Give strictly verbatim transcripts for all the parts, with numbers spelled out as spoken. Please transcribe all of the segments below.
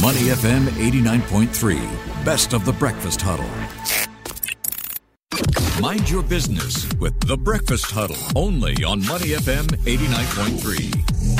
Money F M eighty-nine point three, best of the breakfast huddle. Mind your business with The Breakfast Huddle, only on Money F M eighty-nine point three.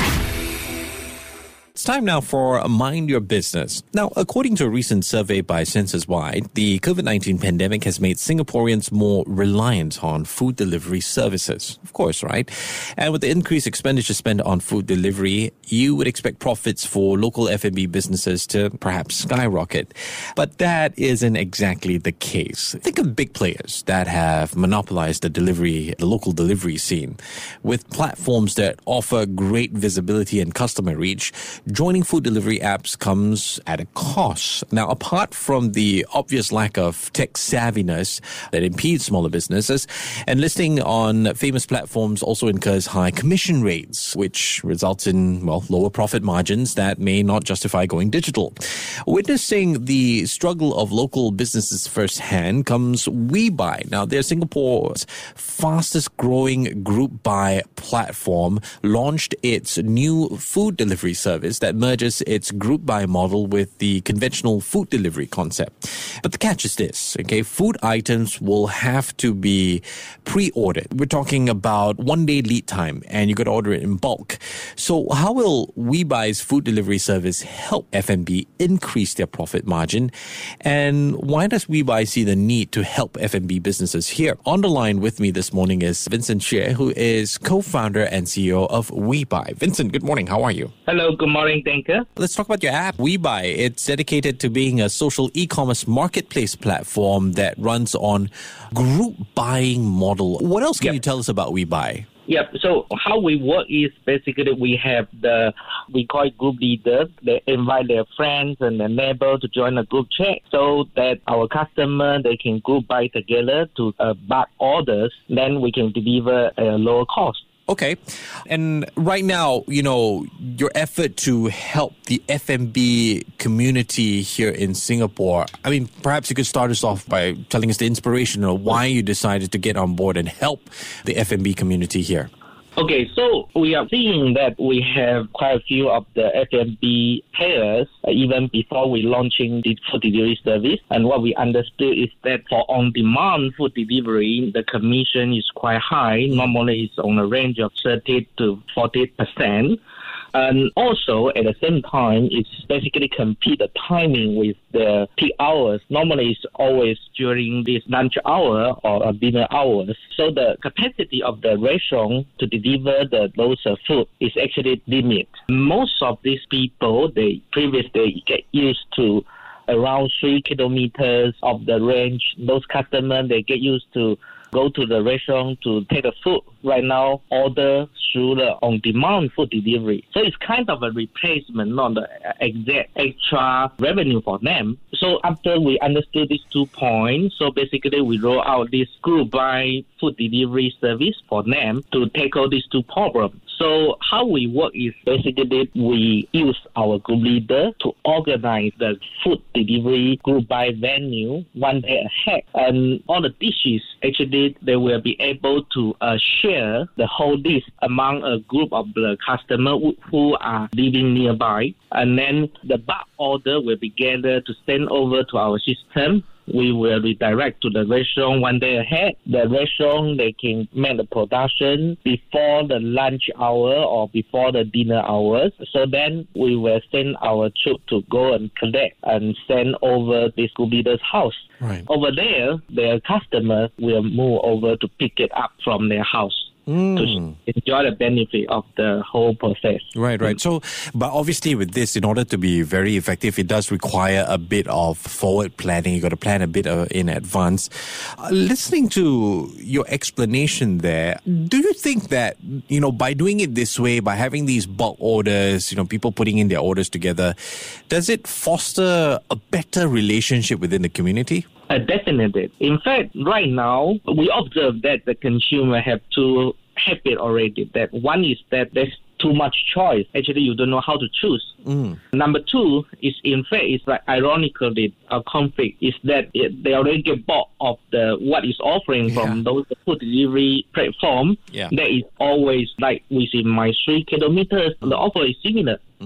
It's time now for Mind Your Business. Now, according to a recent survey by Census Wide, the COVID nineteen pandemic has made Singaporeans more reliant on food delivery services. Of course, right? And with the increased expenditure spent on food delivery, you would expect profits for local F and B businesses to perhaps skyrocket. But that isn't exactly the case. Think of big players that have monopolized the delivery, the local delivery scene. With platforms that offer great visibility and customer reach, joining food delivery apps comes at a cost. Now, apart from the obvious lack of tech savviness that impedes smaller businesses, enlisting on famous platforms also incurs high commission rates, which results in, well, lower profit margins that may not justify going digital. Witnessing the struggle of local businesses firsthand comes WeBuy. Now, they're Singapore's fastest growing group buy platform, launched its new food delivery service that merges its group buy model with the conventional food delivery concept. But the catch is this, okay? Food items will have to be pre-ordered. We're talking about one day lead time, and you got to order it in bulk. So how will WeBuy's food delivery service help F and B increase their profit margin? And why does WeBuy see the need to help F and B businesses here? On the line with me this morning is Vincent Xue, who is co-founder and C E O of WeBuy. Vincent, good morning. How are you? Hello, good morning. Thank you. Let's talk about your app, WeBuy. It's dedicated to being a social e-commerce marketplace platform that runs on group buying model. What else can Yep. you tell us about WeBuy? Yep. So how we work is basically we have the, we call it group leaders. They invite their friends and their neighbor to join a group chat so that our customer, they can group buy together to uh, bulk orders. Then we can deliver at a lower cost. Okay. And right now, you know, your effort to help the F and B community here in Singapore, I mean, perhaps you could start us off by telling us the inspiration of why you decided to get on board and help the F and B community here. Okay, so we are seeing that we have quite a few of the F and B players uh, even before we launching the food delivery service. And what we understood is that for on-demand food delivery, the commission is quite high. Normally, it's on a range of thirty to forty percent. And also, at the same time, it's basically compete the timing with the peak hours. Normally, it's always during this lunch hour or dinner hours. So the capacity of the restaurant to deliver the those uh, food is actually limited. Most of these people, they previously get used to around three kilometers of the range. Those customers, they get used to go to the restaurant to take the food. Right now, order through the on-demand food delivery. So it's kind of a replacement, not the exact extra revenue for them. So after we understood these two points, so basically we roll out this group buy food delivery service for them to tackle these two problems. So how we work is basically we use our group leader to organize the food delivery group buy venue one day ahead. And all the dishes, actually, they will be able to uh, share the whole dish among a group of the customers who are living nearby. And then the bulk order will be gathered to send over to our system. We will redirect to the restaurant one day ahead. The restaurant, they can make the production before the lunch hour or before the dinner hours. So then we will send our troop to go and collect and send over this group leader's house. Right. Over there, their customer will move over to pick it up from their house. Mm. To enjoy the benefit of the whole process. Right, right. So, but obviously with this, in order to be very effective, it does require a bit of forward planning. You got to plan a bit uh, in advance. Uh, listening to your explanation there, do you think that, you know, by doing it this way, by having these bulk orders, you know, people putting in their orders together, does it foster a better relationship within the community? Uh, definitely. In fact, right now, we observe that the consumer have two habits already. That one is that there's too much choice. Actually, you don't know how to choose. Mm. Number two is, in fact, it's like ironically a conflict is that it, they already get bought of the what is offering yeah. from those food delivery platform. Yeah. That is always like within my three kilometers. The offer is similar. Mm.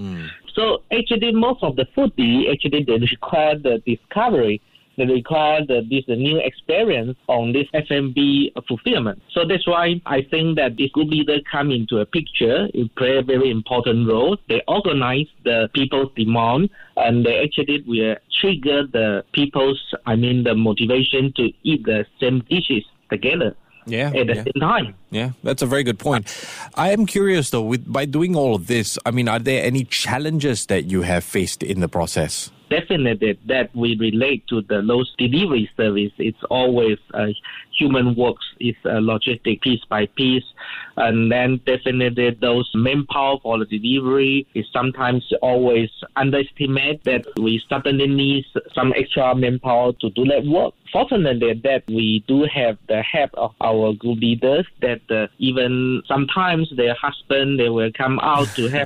So actually, most of the foodie, actually, they require the discovery. They require the, this the new experience on this F and B fulfillment. So that's why I think that this group leader come into a picture. It play a very important role. They organize the people's demand, and they actually will trigger the people's, I mean, the motivation to eat the same dishes together. Yeah, at the yeah. same time. Yeah, that's a very good point. I am curious though, with by doing all of this, I mean, are there any challenges that you have faced in the process? Definitely that we relate to the lost delivery service. It's always uh, human works, it's uh, logistic piece by piece. And then definitely those manpower for the delivery is sometimes always underestimate that we certainly need some extra manpower to do that work. Fortunately that we do have the help of our group leaders that uh, even sometimes their husband, they will come out to help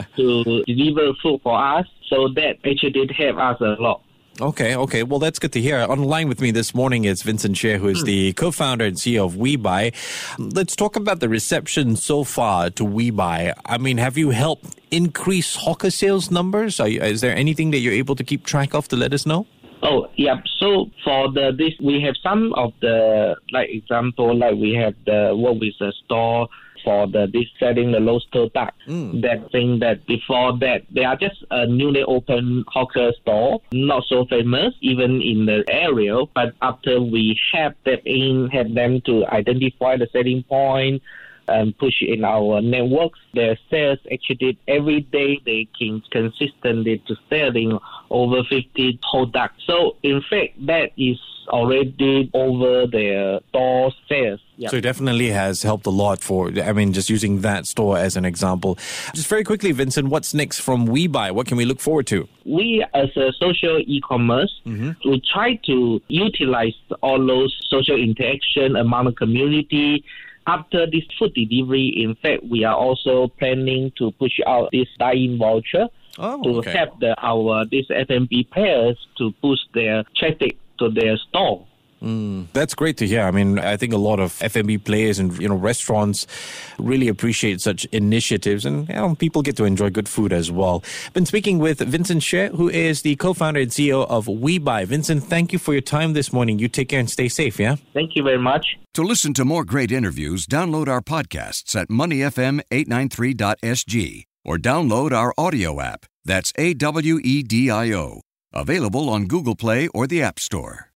to deliver food for us. So that actually did help us a lot. Okay, okay. Well, that's good to hear. On the line with me this morning is Vincent Xue, who is mm. the co-founder and C E O of WeBuy. Let's talk about the reception so far to WeBuy. I mean, have you helped increase hawker sales numbers? Are you, is there anything that you're able to keep track of to let us know? Oh, yeah. So for the this, we have some of the, like example, like we have the work with the store for the this selling the roasted duck. Mm. That thing that before that they are just a newly opened hawker store, not so famous even in the area. But after we have them in, have them to identify the selling point and push in our networks, their sales actually every day they can consistently to selling over fifty whole duck. So in fact that is already over their store sales. Yep. So it definitely has helped a lot for, I mean, just using that store as an example. Just very quickly, Vincent, what's next from WeBuy? What can we look forward to? We, as a social e-commerce, mm-hmm. we try to utilize all those social interaction among the community. After this food delivery, in fact, we are also planning to push out this dine-in voucher oh, to okay. help the, our these F and B players to boost their traffic to their store. Mm, that's great to hear. I mean, I think a lot of F and B players and, you know, restaurants really appreciate such initiatives, and, you know, people get to enjoy good food as well. Been speaking with Vincent Xue, who is the co-founder and C E O of WeBuy. Vincent, thank you for your time this morning. You take care and stay safe, yeah? Thank you very much. To listen to more great interviews, download our podcasts at money f m eight nine three dot s g or download our audio app. That's A W E D I O. Available on Google Play or the App Store.